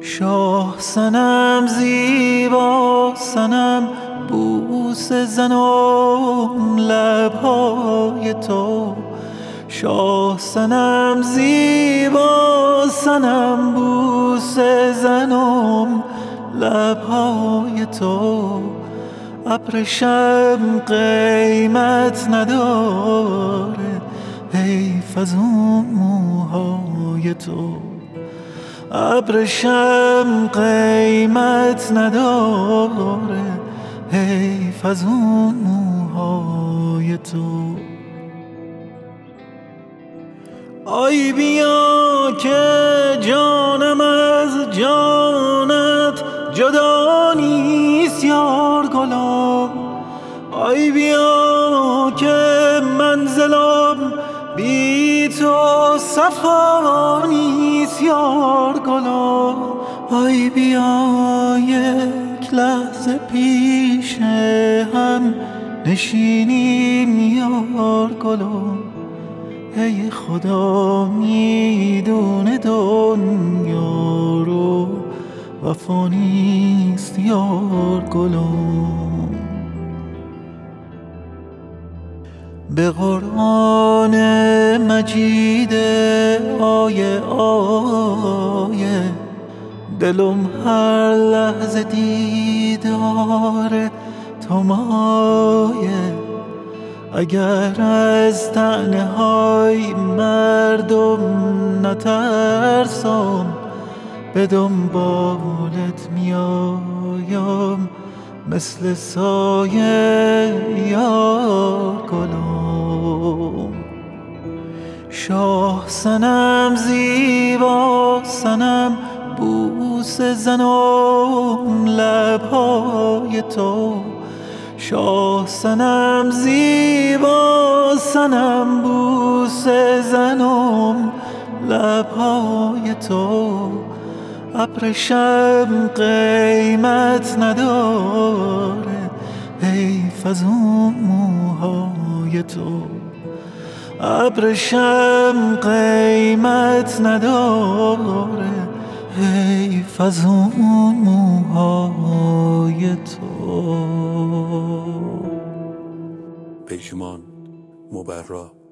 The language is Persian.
شاه صنم زیبا صنم بوسه زنم لبهای تو. شاه صنم زیبا صنم بوسه زنم لبهای تو. ابرشم قیمت نداره حیف از اون موهای تو. ابرشم قیمت نداره حیف از اون موهای تو. آی بیا که جانم از جانت جدا نیست یار گلم. آی بیا که منزلم بی تو صفا نیست یار گلم. آی بیا یک لحظه پیش هم نشینیم یار گلم. ای خدا میدونه دنیا رو وفا نیست یار گلم. به قرآن مجید آیه آیه دلم هر لحظه دیدار تو مایه. اگر از طعنه های مردم نترسم به دنبالت میایم مثل سایه یار گلم. شاه صنم زیبا صنم بوسه زنم لبهای تو. شاه صنم زیبا صنم بوسه زنم لبهای تو. ابرشم قیمت نداره حیف از اون موهای تو. ابرشم قیمت نداره حیف از اون موهای تو. پژمان مبرا.